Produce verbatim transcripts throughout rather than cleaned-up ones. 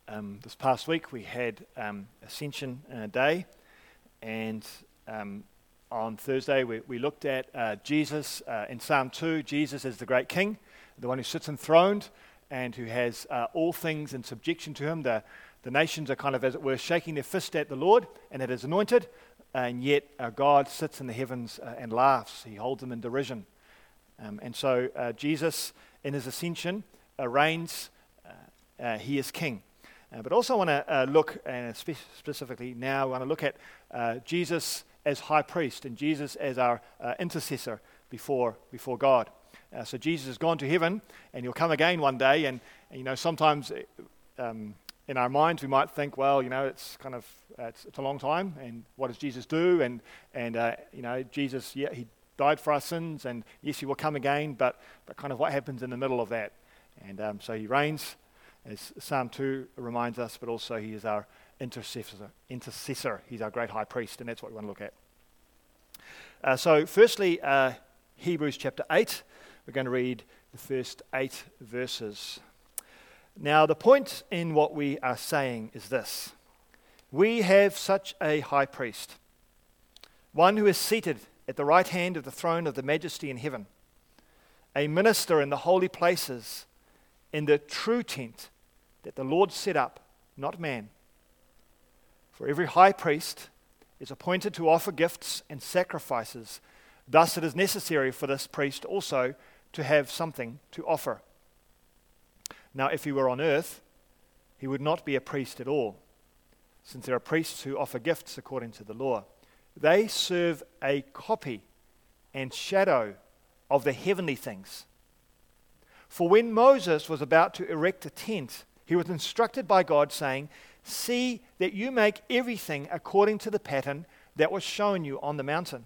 Um, this past week we had um, Ascension uh, Day, and um, on Thursday we, we looked at uh, Jesus uh, in Psalm two. Jesus is the great King, the one who sits enthroned and who has uh, all things in subjection to him. The, the nations are kind of, as it were, shaking their fist at the Lord and at his anointed, and yet uh, God sits in the heavens uh, and laughs. He holds them in derision. Um, and so uh, Jesus, in his ascension, uh, reigns. Uh, uh, he is King. Uh, but also I want to uh, look, and spe- specifically now, I want to look at uh, Jesus as high priest and Jesus as our uh, intercessor before before God. Uh, so Jesus has gone to heaven, and he'll come again one day. And, and you know, sometimes um, in our minds we might think, well, you know, it's kind of uh, it's, it's a long time, and what does Jesus do? And and uh, you know, Jesus, yeah, he died for our sins, and yes, he will come again. But but kind of what happens in the middle of that? And um, so he reigns, as Psalm two reminds us, but also he is our intercessor. Intercessor. He's our great high priest, and that's what we want to look at. Uh, so firstly, uh, Hebrews chapter eight. We're going to read the first eight verses. Now, the point in what we are saying is this. We have such a high priest, one who is seated at the right hand of the throne of the majesty in heaven, a minister in the holy places, in the true tent that the Lord set up, not man. For every high priest is appointed to offer gifts and sacrifices. Thus it is necessary for this priest also to have something to offer. Now, if he were on earth, he would not be a priest at all, since there are priests who offer gifts according to the law. They serve a copy and shadow of the heavenly things. For when Moses was about to erect a tent, he was instructed by God, saying, "See that you make everything according to the pattern that was shown you on the mountain."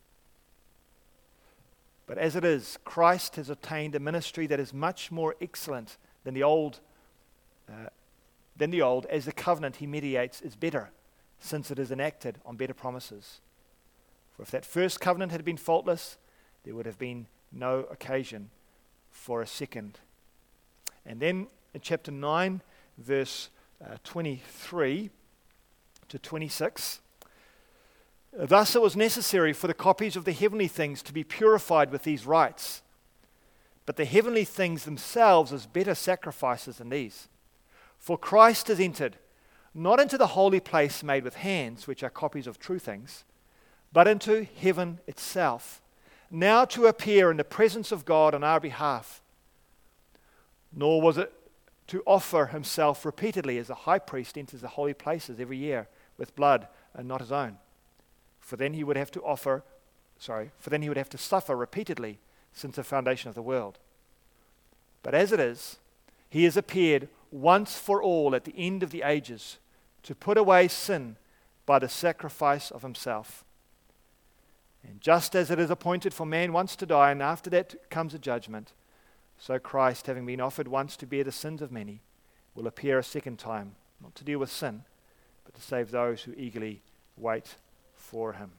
But as it is, Christ has obtained a ministry that is much more excellent than the old, uh, than the old, as the covenant he mediates is better, since it is enacted on better promises. For if that first covenant had been faultless, there would have been no occasion for a second. And then in chapter nine, verse uh, twenty-three to twenty-six, thus it was necessary for the copies of the heavenly things to be purified with these rites, but the heavenly things themselves as better sacrifices than these. For Christ has entered, not into the holy place made with hands, which are copies of true things, but into heaven itself, now to appear in the presence of God on our behalf. Nor was it to offer himself repeatedly, as a high priest enters the holy places every year with blood and not his own. For then he would have to offer, sorry, for then he would have to suffer repeatedly since the foundation of the world. But as it is, he has appeared once for all at the end of the ages to put away sin by the sacrifice of himself. And just as it is appointed for man once to die, and after that comes a judgment, so Christ, having been offered once to bear the sins of many, will appear a second time, not to deal with sin, but to save those who eagerly wait for him.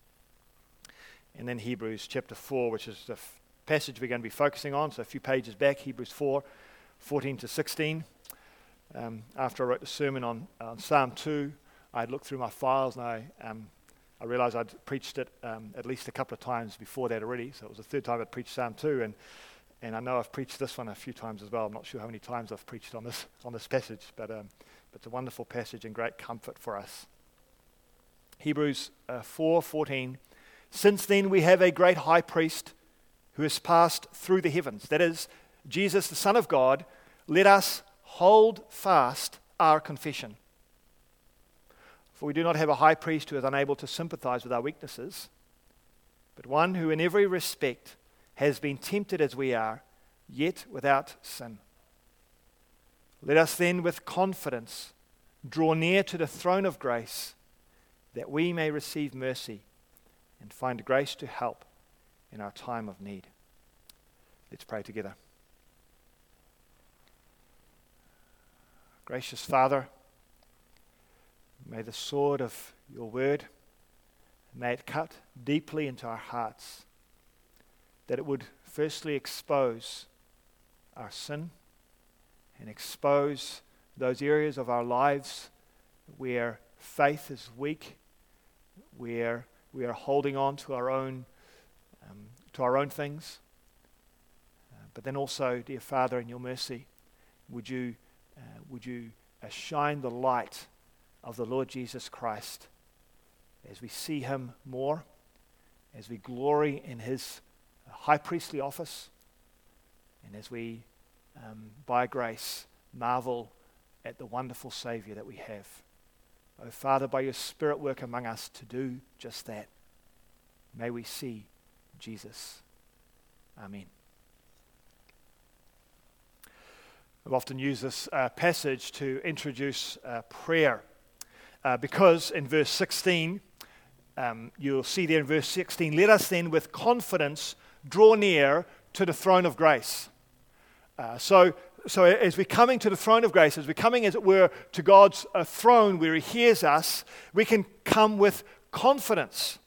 And then Hebrews chapter four, which is the f- passage we're going to be focusing on, so a few pages back, Hebrews four, fourteen to sixteen. Um, after I wrote the sermon on, on Psalm two, I had looked through my files, and I um, I realized I'd preached it um, at least a couple of times before that already, so it was the third time I'd preached Psalm two, and and I know I've preached this one a few times as well. I'm not sure how many times I've preached on this on this passage, but, um, but it's a wonderful passage and great comfort for us. Hebrews uh, four fourteen. Since then we have a great high priest who has passed through the heavens, that is, Jesus, the Son of God. Let us hold fast our confession. For we do not have a high priest who is unable to sympathize with our weaknesses, but one who in every respect has been tempted as we are, yet without sin. Let us then with confidence draw near to the throne of grace, that we may receive mercy and find grace to help in our time of need. Let's pray together. Gracious Father, may the sword of your word, may it cut deeply into our hearts, that it would firstly expose our sin and expose those areas of our lives where faith is weak, where we are holding on to our own, um, to our own things. Uh, but then also, dear Father, in your mercy, would you, uh, would you uh, shine the light of the Lord Jesus Christ as we see him more, as we glory in his high priestly office, and as we, um, by grace, marvel at the wonderful Savior that we have. Oh, Father, by your Spirit work among us to do just that. May we see Jesus. Amen. I've often used this uh, passage to introduce uh, prayer uh, because in verse sixteen, um, you'll see there in verse sixteen, let us then with confidence draw near to the throne of grace. Uh, so, so as we're coming to the throne of grace, as we're coming, as it were, to God's uh, throne where he hears us, we can come with confidence.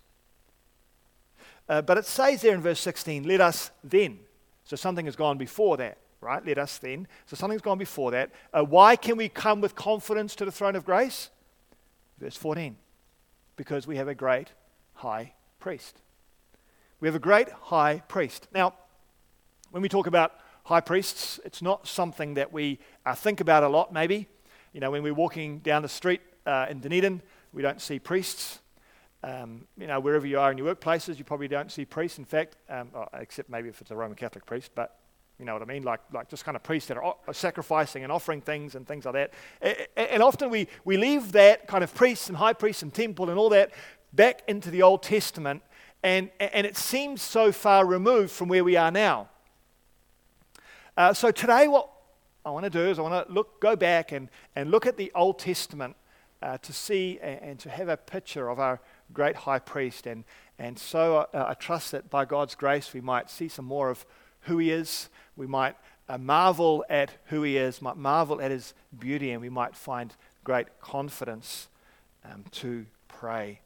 Uh, but it says there in verse sixteen, let us then. So something has gone before that, right? Let us then. So something's gone before that. Uh, why can we come with confidence to the throne of grace? Verse fourteen, because we have a great high priest. We have a great high priest. Now, when we talk about high priests, it's not something that we uh, think about a lot, maybe. You know, when we're walking down the street uh, in Dunedin, we don't see priests. Um, you know, wherever you are in your workplaces, you probably don't see priests. In fact, um, oh, except maybe if it's a Roman Catholic priest, but you know what I mean, like like just kind of priests that are, are sacrificing and offering things and things like that. And, and often we, we leave that kind of priests and high priests and temple and all that back into the Old Testament, and, and it seems so far removed from where we are now. Uh, so today what I want to do is I want to look, go back and, and look at the Old Testament uh, to see and, and to have a picture of our great high priest. And, and so uh, I trust that by God's grace we might see some more of who he is. We might uh, marvel at who he is, might marvel at his beauty, and we might find great confidence um, to pray.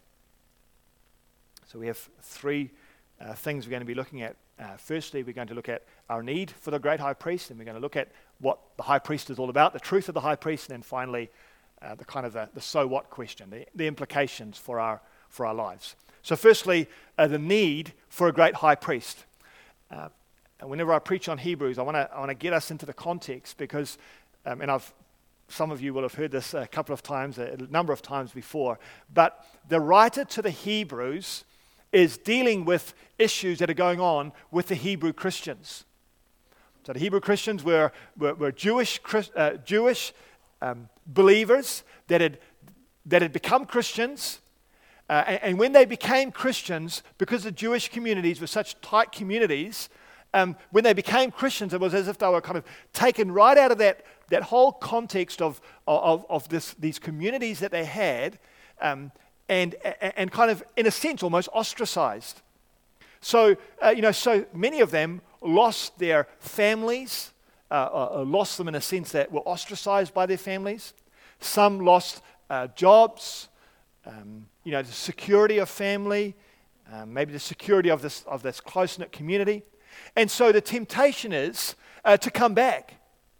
So we have three uh, things we're going to be looking at. Uh, firstly, we're going to look at our need for the great high priest, and we're going to look at what the high priest is all about, the truth of the high priest, and then finally uh, the kind of the, the so what question, the, the implications for our for our lives. So firstly, uh, the need for a great high priest. Uh, and whenever I preach on Hebrews, I want to I want to get us into the context because, um, and I've some of you will have heard this a couple of times, a number of times before, but the writer to the Hebrews is dealing with issues that are going on with the Hebrew Christians. So the Hebrew Christians were, were, were Jewish, uh, Jewish um, believers that had, that had become Christians. Uh, and, and when they became Christians, because the Jewish communities were such tight communities, um, when they became Christians, it was as if they were kind of taken right out of that, that whole context of, of, of this, these communities that they had, um, And, and kind of, in a sense, almost ostracized. So, uh, you know, so many of them lost their families, uh, uh, lost them in a sense that were ostracized by their families. Some lost uh, jobs, um, you know, the security of family, um, maybe the security of this of this close-knit community. And so the temptation is uh, to come back.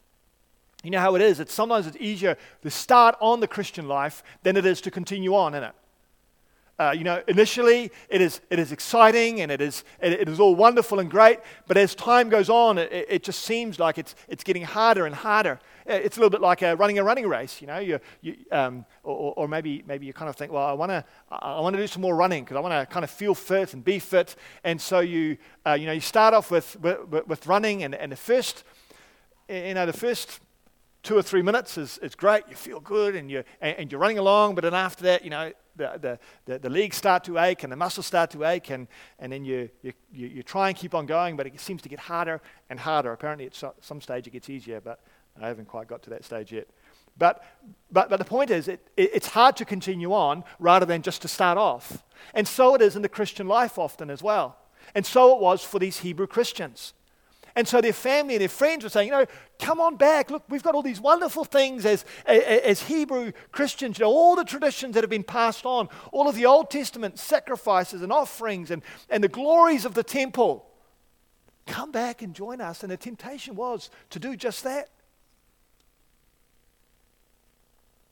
You know how it is. It's sometimes it's easier to start on the Christian life than it is to continue on in it. Uh, you know, initially it is it is exciting and it is it, it is all wonderful and great, but as time goes on, it, it just seems like it's it's getting harder and harder. It's a little bit like uh, running a running race, you know. You, you um, or, or maybe maybe you kind of think, well, I want to I want to do some more running because I want to kind of feel fit and be fit, and so you uh, you know you start off with with, with running, and, and the first you know the first. Two or three minutes is, is great. You feel good, and you and, and you're running along. But then after that, you know, the, the the the legs start to ache, and the muscles start to ache, and, and then you, you you you try and keep on going, but it seems to get harder and harder. Apparently, at some stage it gets easier, but I haven't quite got to that stage yet. But but but the point is, it, it it's hard to continue on rather than just to start off, and so it is in the Christian life often as well, and so it was for these Hebrew Christians. And so their family and their friends were saying, you know, come on back. Look, we've got all these wonderful things as, as Hebrew Christians, you know, all the traditions that have been passed on, all of the Old Testament sacrifices and offerings and, and the glories of the temple. Come back and join us. And the temptation was to do just that.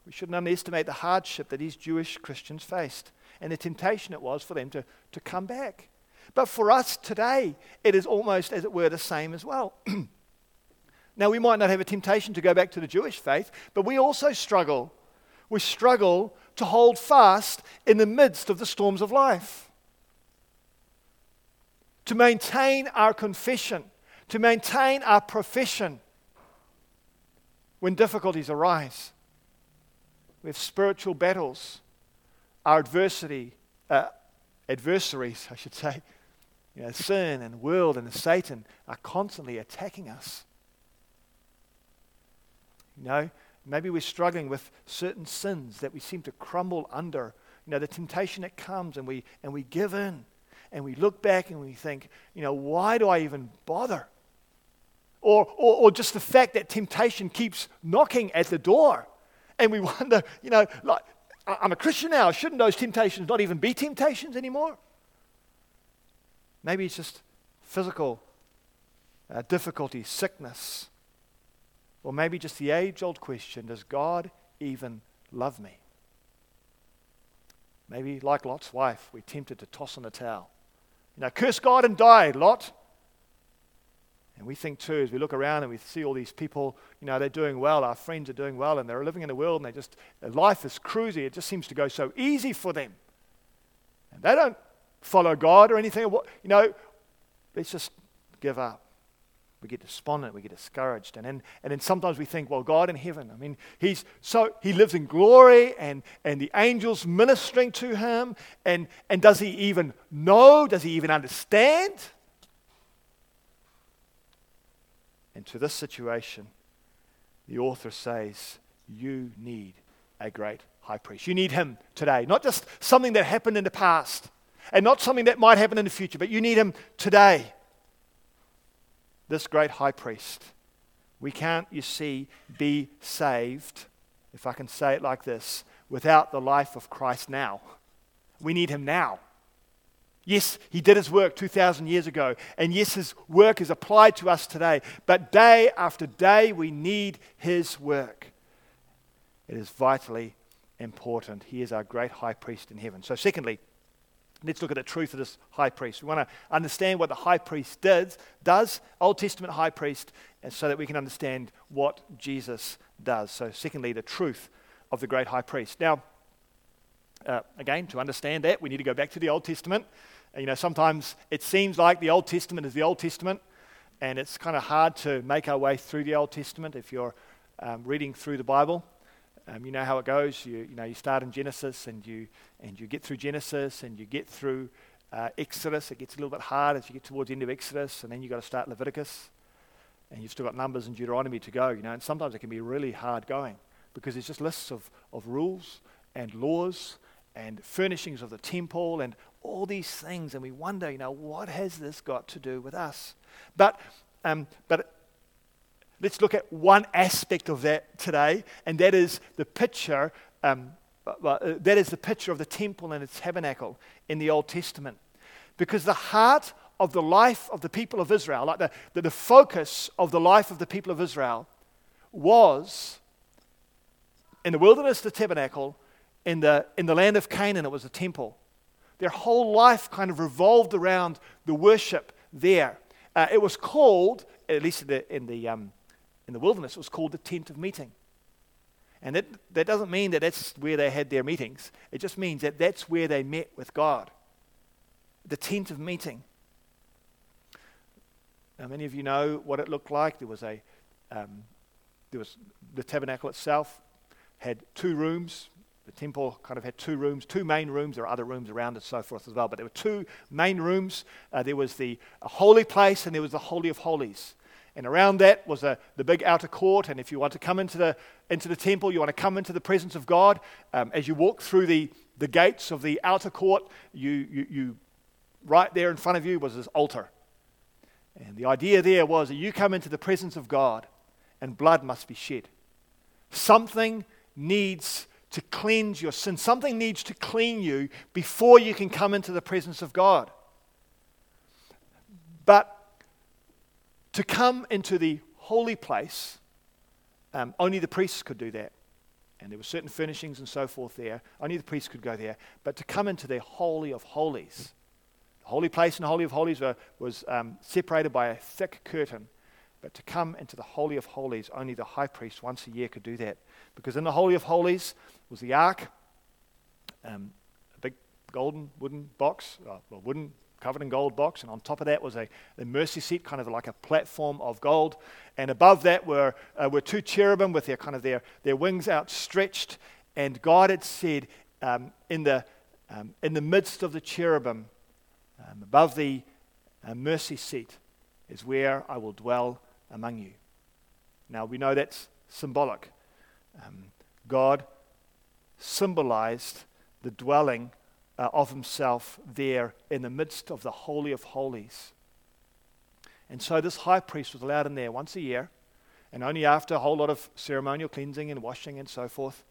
We shouldn't underestimate the hardship that these Jewish Christians faced and the temptation it was for them to, to come back. But for us today, it is almost, as it were, the same as well. Now, we might not have a temptation to go back to the Jewish faith, but we also struggle. We struggle to hold fast in the midst of the storms of life. To maintain our confession, to maintain our profession when difficulties arise. We have spiritual battles. Our adversity, uh, adversaries, I should say, you know, sin and the world and Satan are constantly attacking us. You know, maybe we're struggling with certain sins that we seem to crumble under. You know, the temptation that comes and we and we give in and we look back and we think, you know, why do I even bother? Or, or, or just the fact that temptation keeps knocking at the door and we wonder, you know, like, I'm a Christian now, shouldn't those temptations not even be temptations anymore? Maybe it's just physical uh, difficulty, sickness. Or maybe just the age-old question, does God even love me? Maybe like Lot's wife, we're tempted to toss in the towel. You know, curse God and die, Lot. And we think too, as we look around and we see all these people, you know, they're doing well, our friends are doing well, and they're living in the world, and they just, their life is cruisy, it just seems to go so easy for them. And they don't follow God or anything. You know, let's just give up. We get despondent, we get discouraged. And then, and then sometimes we think, well, God in heaven, I mean, he's so he lives in glory and, and the angels ministering to him. And, and does he even know? Does he even understand? And to this situation, the author says, you need a great high priest. You need him today. Not just something that happened in the past and not something that might happen in the future, but you need him today. This great high priest. We can't, you see, be saved, if I can say it like this, without the life of Christ now. We need him now. Yes, he did his work two thousand years ago, and yes, his work is applied to us today, but day after day we need his work. It is vitally important. He is our great high priest in heaven. So secondly, let's look at the truth of this high priest. We want to understand what the high priest does, does, Old Testament high priest, and so that we can understand what Jesus does. So secondly, the truth of the great high priest. Now, uh, again, to understand that, we need to go back to the Old Testament. You know, sometimes it seems like the Old Testament is the Old Testament, and it's kind of hard to make our way through the Old Testament if you're um, reading through the Bible. Um, you know how it goes. You, you know, you start in Genesis and you and you get through Genesis and you get through uh, Exodus. It gets a little bit hard as you get towards the end of Exodus, and then you've got to start Leviticus, and you've still got Numbers and Deuteronomy to go. You know, and sometimes it can be really hard going because it's just lists of, of rules and laws and furnishings of the temple and all these things, and we wonder, you know, what has this got to do with us? But um, but. Let's look at one aspect of that today, and that is the picture. Um, uh, that is the picture of the temple and its tabernacle in the Old Testament, because the heart of the life of the people of Israel, like the, the, the focus of the life of the people of Israel, was in the wilderness the tabernacle, in the in the land of Canaan it was the temple. Their whole life kind of revolved around the worship there. Uh, it was called, at least in the in the um, in the wilderness, it was called the tent of meeting. And that, that doesn't mean that that's where they had their meetings. It just means that that's where they met with God. The tent of meeting. Now, many of you know what it looked like. There was a, um, there was the tabernacle itself had two rooms. The temple kind of had two rooms, two main rooms. There are other rooms around it and so forth as well, but there were two main rooms. Uh, there was the holy place and there was the Holy of Holies. And around that was a, the big outer court. And if you want to come into the into the temple, you want to come into the presence of God. Um, as you walk through the, the gates of the outer court, you, you you right there in front of you was this altar. And the idea there was that you come into the presence of God, and blood must be shed. Something needs to cleanse your sin. Something needs to clean you before you can come into the presence of God. But to come into the holy place, um, only the priests could do that. and there were certain furnishings and so forth there. Only the priest could go there. But to come into the Holy of Holies, the holy place in the Holy of Holies were, was um, separated by a thick curtain. But to come into the Holy of Holies, only the high priest once a year could do that. Because in the Holy of Holies was the ark, um, a big golden wooden box, uh, well, wooden covered in gold box, and on top of that was a, a mercy seat, kind of like a platform of gold, and above that were uh, were two cherubim with their kind of their, their wings outstretched, and God had said um, in the um, in the midst of the cherubim, um, above the uh, mercy seat, is where I will dwell among you. Now we know that's symbolic. Um, God symbolized the dwelling Uh, of himself there in the midst of the Holy of Holies. And so this high priest was allowed in there once a year, and only after a whole lot of ceremonial cleansing and washing and so forth.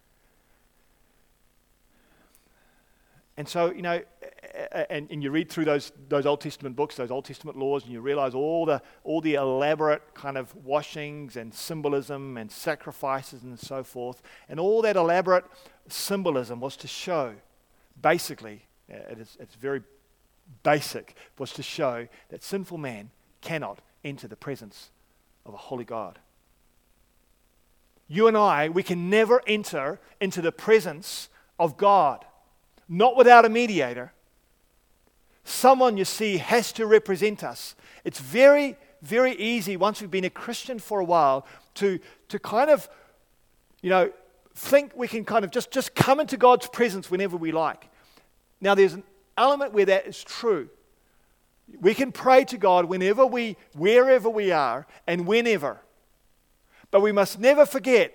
And so, you know, and, and you read through those those Old Testament books, those Old Testament laws, and you realize all the all the elaborate kind of washings and symbolism and sacrifices and so forth. And all that elaborate symbolism was to show, basically, it is, it's very basic, was to show that sinful man cannot enter the presence of a holy God. You and I, we can never enter into the presence of God, not without a mediator. Someone, you see, has to represent us. It's very, very easy once we've been a Christian for a while to, to kind of, you know, think we can kind of just, just come into God's presence whenever we like. Now, there's an element where that is true. We can pray to God whenever we, wherever we are, and whenever. But we must never forget,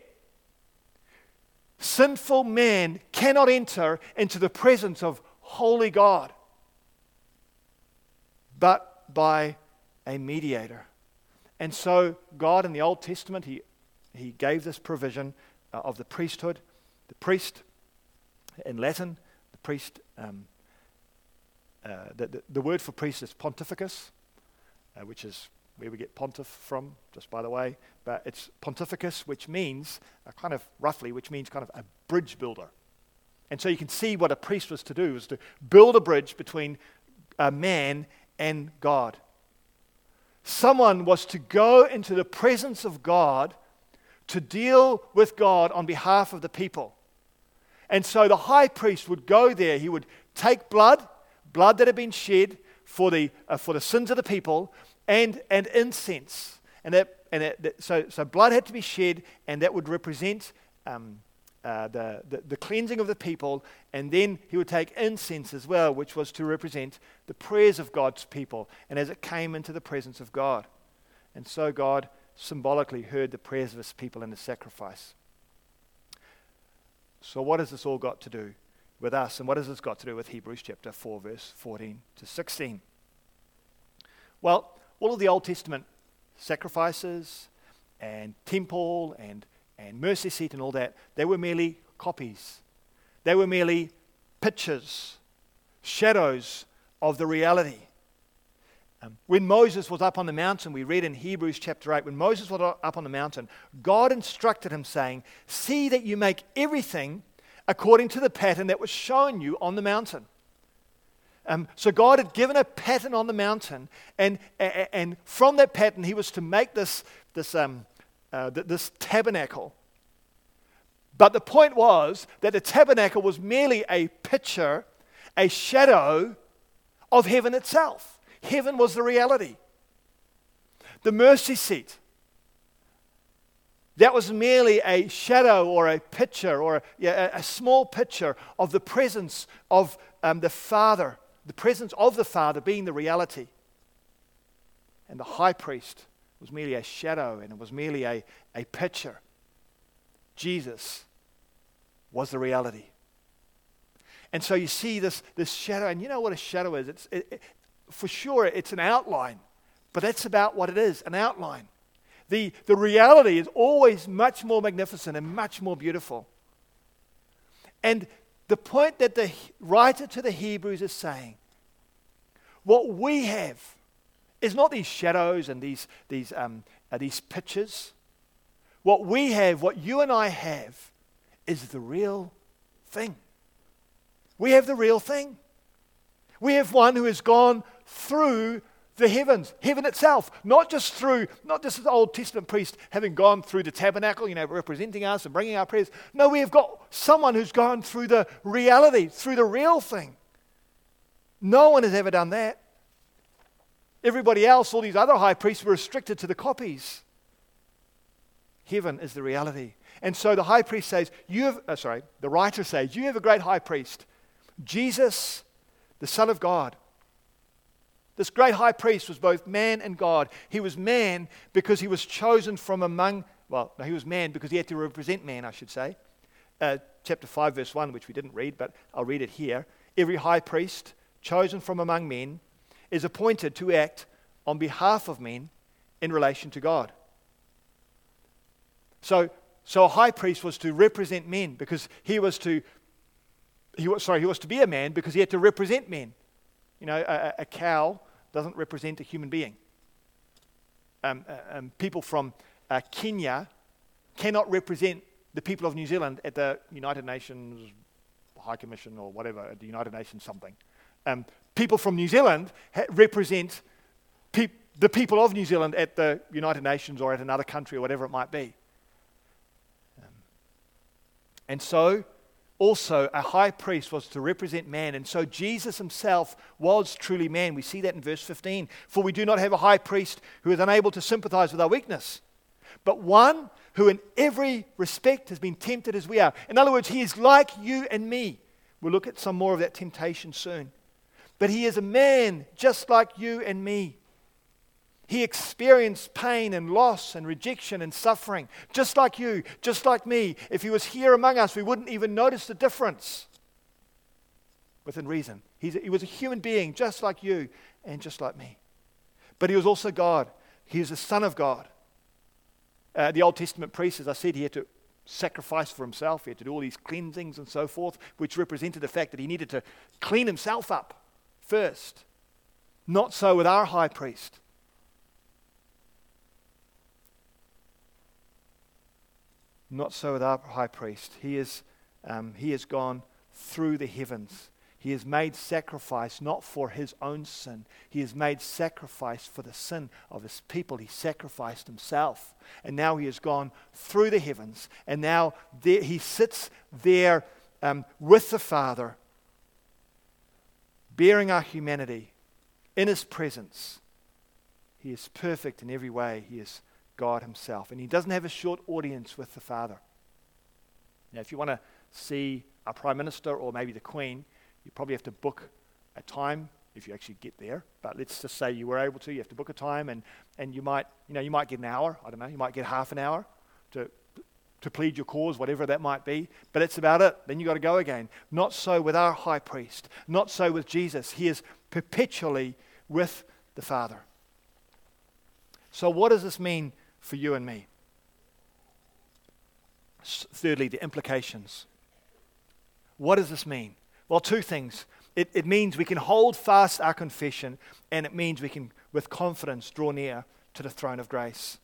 sinful man cannot enter into the presence of holy God, but by a mediator. And so God in the Old Testament, he, he gave this provision uh, of the priesthood. The priest, in Latin, the priest, um, uh, the, the, the word for priest is pontificus, uh, which is where we get pontiff from, just by the way. But it's pontificus, which means, uh, kind of roughly, which means kind of a bridge builder. And so you can see what a priest was to do, was to build a bridge between a man and God. Someone was to go into the presence of God to deal with God on behalf of the people. And so the high priest would go there. He would take blood, blood that had been shed for the uh, for the sins of the people, and and incense. And that and that, that, so so blood had to be shed, and that would represent um, uh, the, the the cleansing of the people. And then he would take incense as well, which was to represent the prayers of God's people, and as it came into the presence of God. And so God symbolically heard the prayers of his people in the sacrifice. So what has this all got to do with us? And what has this got to do with Hebrews chapter four, verse fourteen to sixteen? Well, all of the Old Testament sacrifices and temple and, and mercy seat and all that, they were merely copies. They were merely pictures, shadows of the reality. Um, when Moses was up on the mountain, we read in Hebrews chapter eight, when Moses was up on the mountain, God instructed him saying, "See that you make everything according to the pattern that was shown you on the mountain." Um, so God had given a pattern on the mountain, and and from that pattern he was to make this this um, uh, this tabernacle. But the point was that the tabernacle was merely a picture, a shadow of heaven itself. Heaven was the reality. The mercy seat, that was merely a shadow or a picture or a, yeah, a small picture of the presence of um, the Father, the presence of the Father being the reality. And the high priest was merely a shadow, and it was merely a, a picture. Jesus was the reality. And so you see this, this shadow, and you know what a shadow is. It's it, it, For sure, it's an outline, but that's about what it is, an outline. The, the reality is always much more magnificent and much more beautiful. And the point that the writer to the Hebrews is saying, what we have is not these shadows and these, these, um, uh, these pictures. What we have, what you and I have, is the real thing. We have the real thing. We have one who has gone through the heavens, heaven itself, not just through, not just the Old Testament priest having gone through the tabernacle, you know, representing us and bringing our prayers. No, we have got someone who's gone through the reality, through the real thing. No one has ever done that. Everybody else, all these other high priests, were restricted to the copies. Heaven is the reality. And so the high priest says, you have, uh, sorry, the writer says, you have a great high priest, Jesus, the Son of God. This great high priest was both man and God. He was man because he was chosen from among, well, no, he was man because he had to represent man, I should say. Uh, chapter five, verse one, which we didn't read, but I'll read it here. Every high priest chosen from among men is appointed to act on behalf of men in relation to God. So, so a high priest was to represent men because he was to, he was, sorry, he was to be a man because he had to represent men. You know, a, a cow doesn't represent a human being. Um, uh, um, people from uh, Kenya cannot represent the people of New Zealand at the United Nations High Commission or whatever, at the United Nations something. Um, people from New Zealand ha- represent pe- the people of New Zealand at the United Nations or at another country or whatever it might be. Um, and so, also, a high priest was to represent man, and so Jesus himself was truly man. We see that in verse fifteen. For we do not have a high priest who is unable to sympathize with our weakness, but one who in every respect has been tempted as we are. In other words, he is like you and me. We'll look at some more of that temptation soon. But he is a man just like you and me. He experienced pain and loss and rejection and suffering, just like you, just like me. If he was here among us, we wouldn't even notice the difference. Within reason. He's a, he was a human being, just like you and just like me. But he was also God. He is the Son of God. Uh, the Old Testament priest, as I said, he had to sacrifice for himself. He had to do all these cleansings and so forth, which represented the fact that he needed to clean himself up first. Not so with our high priest. Not so with our high priest. He is, um, he has gone through the heavens. He has made sacrifice not for his own sin. He has made sacrifice for the sin of his people. He sacrificed himself. And now he has gone through the heavens. And now there, he sits there um, with the Father, bearing our humanity in his presence. He is perfect in every way. He is God himself. And he doesn't have a short audience with the Father. Now, if you want to see a Prime Minister or maybe the Queen, you probably have to book a time if you actually get there. But let's just say you were able to. You have to book a time, and, and you might, you know, you might get an hour. I don't know. You might get half an hour to to plead your cause, whatever that might be. But that's about it. Then you got to go again. Not so with our high priest. Not so with Jesus. He is perpetually with the Father. So what does this mean for you and me? Thirdly, the implications. What does this mean? Well, two things. It, it means we can hold fast our confession, and it means we can, with confidence, draw near to the throne of grace.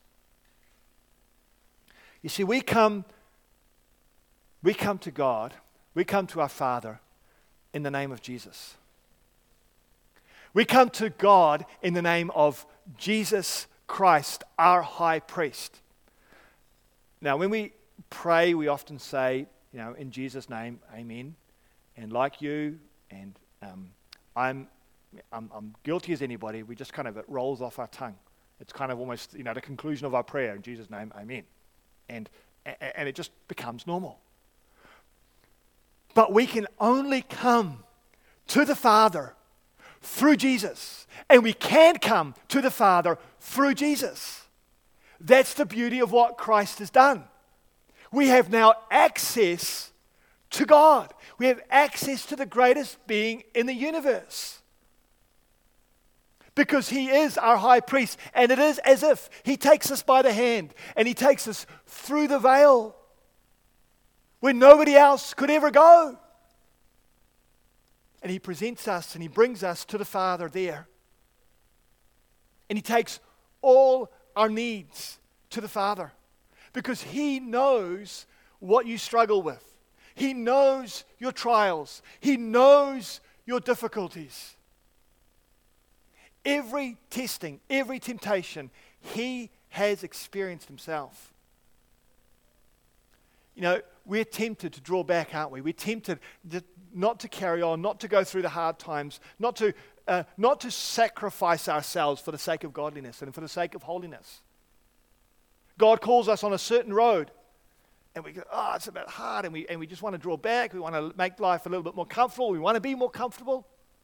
You see, we come, we come to God, we come to our Father in the name of Jesus. We come to God in the name of Jesus Christ, our high priest. Now, when we pray, we often say, you know, in Jesus' name, amen. And like you, and um, I'm, I'm, I'm guilty as anybody, we just kind of, it rolls off our tongue. It's kind of almost, you know, the conclusion of our prayer, in Jesus' name, amen. And, and it just becomes normal. But we can only come to the Father through Jesus. And we can come to the Father through Jesus. That's the beauty of what Christ has done. We have now access to God. We have access to the greatest being in the universe. Because he is our high priest. And it is as if he takes us by the hand and he takes us through the veil where nobody else could ever go. And he presents us and he brings us to the Father there. And he takes all our needs to the Father. Because he knows what you struggle with. He knows your trials. He knows your difficulties. Every testing, every temptation, He has experienced Himself. You know, we're tempted to draw back, aren't we? We're tempted to, not to carry on, not to go through the hard times, not to, uh, not to sacrifice ourselves for the sake of godliness and for the sake of holiness. God calls us on a certain road, and we go, oh, it's a bit hard, and we, and we just want to draw back. We want to make life a little bit more comfortable. We want to be more comfortable.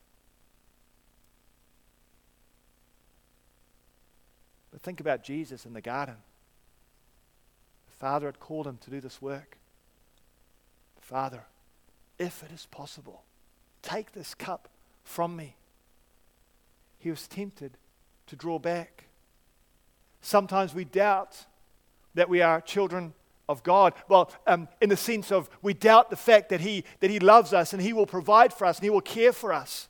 But think about Jesus in the garden. The Father had called Him to do this work. Father, if it is possible, take this cup from me. He was tempted to draw back. Sometimes we doubt that we are children of God. Well, um, in the sense of we doubt the fact that He that He loves us and He will provide for us and He will care for us.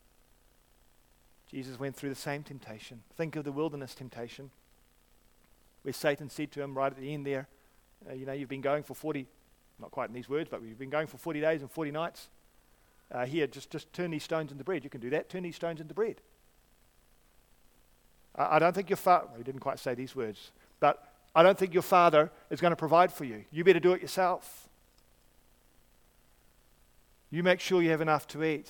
Jesus went through the same temptation. Think of the wilderness temptation, where Satan said to Him right at the end there, uh, you know, you've been going for forty, not quite in these words, but you've been going for forty days and forty nights. Uh, here, just, just turn these stones into bread. You can do that. Turn these stones into bread. I, I don't think your father, well, he didn't quite say these words, but I don't think your Father is going to provide for you. You better do it yourself. You make sure you have enough to eat.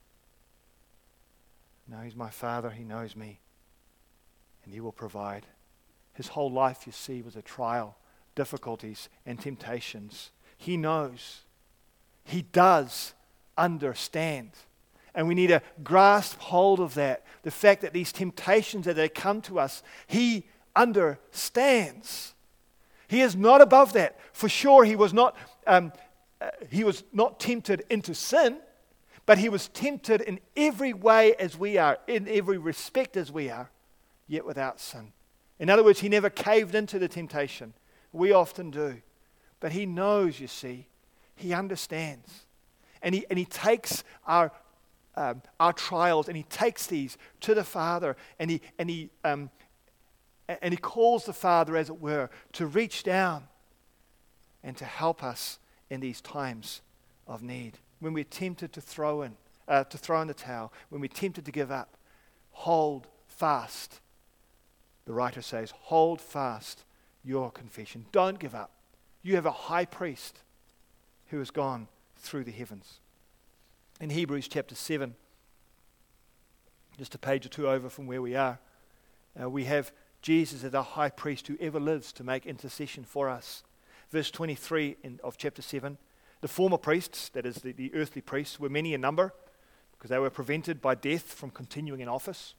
No, He's my Father. He knows me. And He will provide. His whole life, you see, was a trial, difficulties, and temptations. He knows. He does understand. And we need to grasp hold of that. The fact that these temptations that they come to us, He understands. He is not above that. For sure, He was not um, uh, He was not tempted into sin, but He was tempted in every way as we are, in every respect as we are, yet without sin. In other words, He never caved into the temptation. We often do. But He knows, you see. He understands. And He, and he takes our um, our trials and He takes these to the Father, and He and He um, and He calls the Father, as it were, to reach down and to help us in these times of need. When we're tempted to throw in, uh, to throw in the towel, when we're tempted to give up, hold fast. The writer says, hold fast your confession. Don't give up. You have a high priest who has gone through the heavens. In Hebrews chapter seven, just a page or two over from where we are, uh, we have Jesus is our high priest who ever lives to make intercession for us. Verse twenty-three in, of chapter seven, the former priests, that is the, the earthly priests, were many in number because they were prevented by death from continuing in office.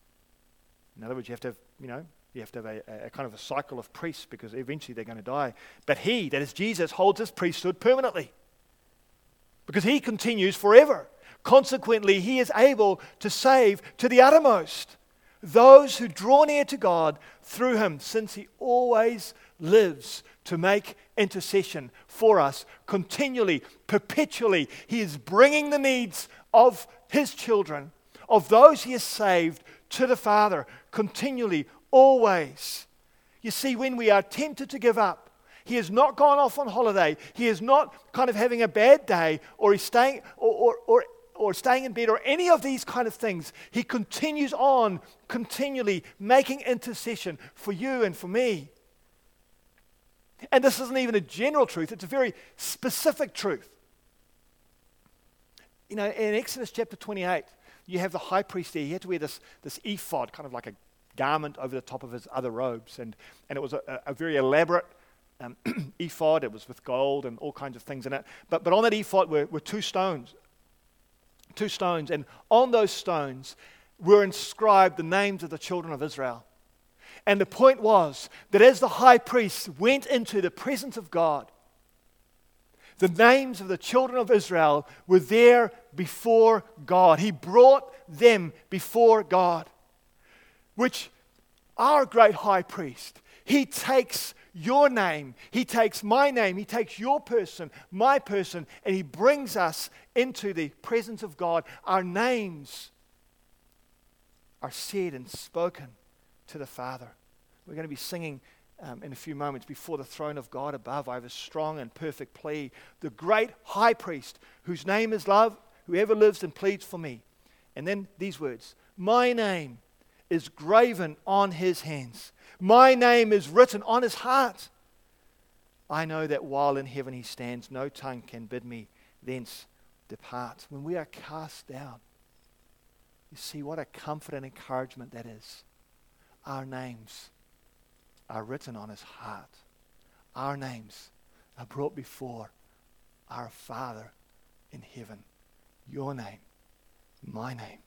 In other words, you have to have, you know, you have to have a, a, a kind of a cycle of priests because eventually they're going to die. But He, that is Jesus, holds His priesthood permanently because He continues forever. Consequently, He is able to save to the uttermost those who draw near to God through Him, since He always lives to make intercession for us continually, perpetually. He is bringing the needs of His children, of those He has saved, to the Father continually, always. You see, when we are tempted to give up, He has not gone off on holiday. He is not kind of having a bad day, or He's staying, or, or, or or staying in bed, or any of these kind of things. He continues on continually making intercession for you and for me. And this isn't even a general truth, it's a very specific truth. You know, in Exodus chapter twenty-eight, you have the high priest there. He had to wear this, this ephod, kind of like a garment over the top of his other robes. And, and it was a, a very elaborate um, ephod. It was with gold and all kinds of things in it. But, but on that ephod were, were two stones. Two stones, and on those stones were inscribed the names of the children of Israel. And the point was that as the high priest went into the presence of God, the names of the children of Israel were there before God. He brought them before God, which our great high priest, He takes your name, He takes my name, He takes your person, my person, and He brings us into the presence of God. Our names are said and spoken to the Father. We're going to be singing um, in a few moments before the throne of God above. I have a strong and perfect plea. The great high priest, whose name is love, whoever lives and pleads for me. And then these words, my name is graven on his hands. My name is written on his heart. I know that while in heaven he stands, no tongue can bid me thence depart. When we are cast down, you see what a comfort and encouragement that is. Our names are written on his heart. Our names are brought before our Father in heaven. Your name, my name.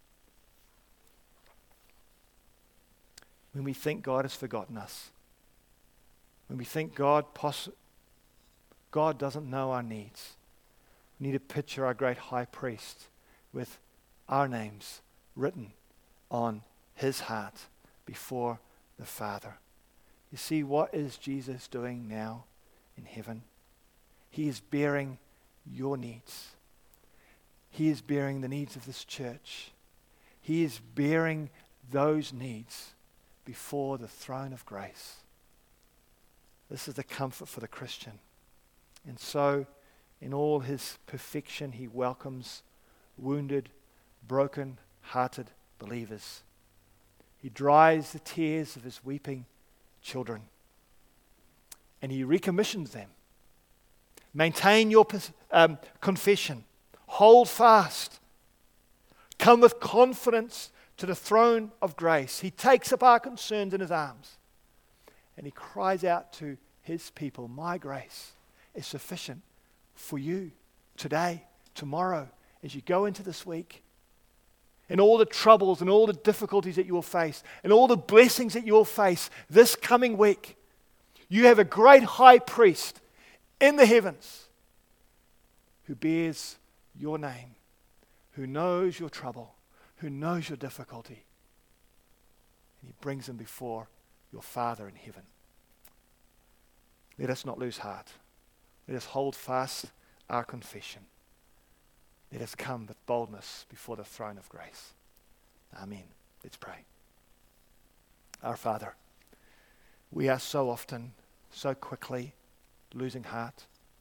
When we think God has forgotten us, when we think God poss- God doesn't know our needs, we need to picture our great high priest with our names written on his heart before the Father. You see, what is Jesus doing now in heaven? He is bearing your needs. He is bearing the needs of this church. He is bearing those needs before the throne of grace. This is the comfort for the Christian. And so, in all his perfection, he welcomes wounded, broken-hearted believers. He dries the tears of his weeping children. And he recommissions them. Maintain your um, confession. Hold fast. Come with confidence to the throne of grace. He takes up our concerns in his arms. And he cries out to his people, my grace is sufficient for you today, tomorrow, as you go into this week. And all the troubles and all the difficulties that you will face, and all the blessings that you will face this coming week. You have a great high priest in the heavens who bears your name, who knows your trouble, who knows your difficulty. And he brings them before your Father in heaven. Let us not lose heart. Let us hold fast our confession. Let us come with boldness before the throne of grace. Amen. Let's pray. Our Father, we are so often, so quickly losing heart.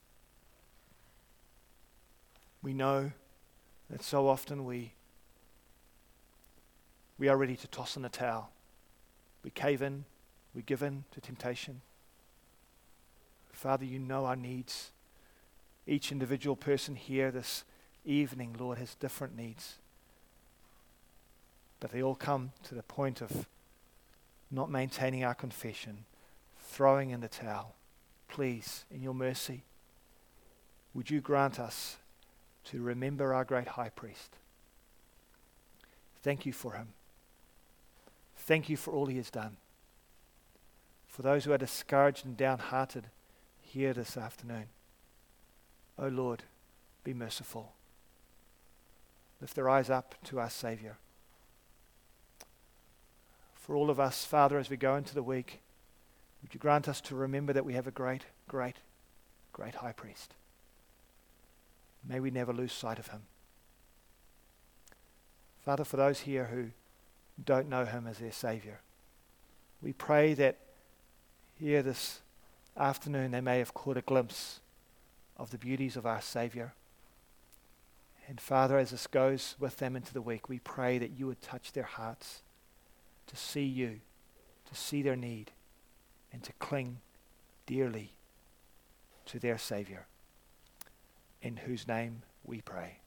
We know that so often we we are ready to toss in the towel. We cave in, we give in to temptation. Father, you know our needs. Each individual person here this evening, Lord, has different needs. But they all come to the point of not maintaining our confession, throwing in the towel. Please, in your mercy, would you grant us to remember our great high priest. Thank you for him. Thank you for all he has done. For those who are discouraged and downhearted here this afternoon, oh Lord, be merciful. Lift their eyes up to our Savior. For all of us, Father, as we go into the week, would you grant us to remember that we have a great, great, great high priest. May we never lose sight of him. Father, for those here who don't know him as their Savior, we pray that here this afternoon they may have caught a glimpse of the beauties of our Savior. And Father, as this goes with them into the week, we pray that you would touch their hearts to see you, to see their need, and to cling dearly to their Savior, in whose name we pray.